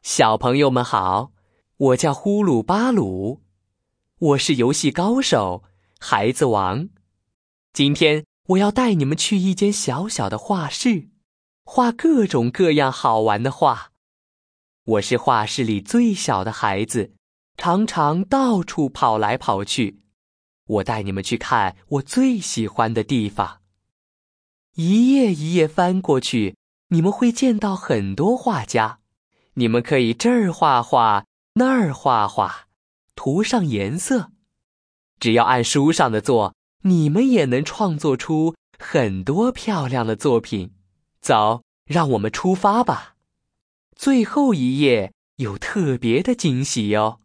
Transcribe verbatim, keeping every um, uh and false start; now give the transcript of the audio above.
小朋友们好，我叫呼噜巴鲁，我是游戏高手，孩子王。今天我要带你们去一间小小的画室，画各种各样好玩的画。我是画室里最小的孩子，常常到处跑来跑去。我带你们去看我最喜欢的地方。一页一页翻过去，你们会见到很多画家。你们可以这儿画画，那儿画画，涂上颜色。只要按书上的做，你们也能创作出很多漂亮的作品。走，让我们出发吧。最后一页有特别的惊喜哟。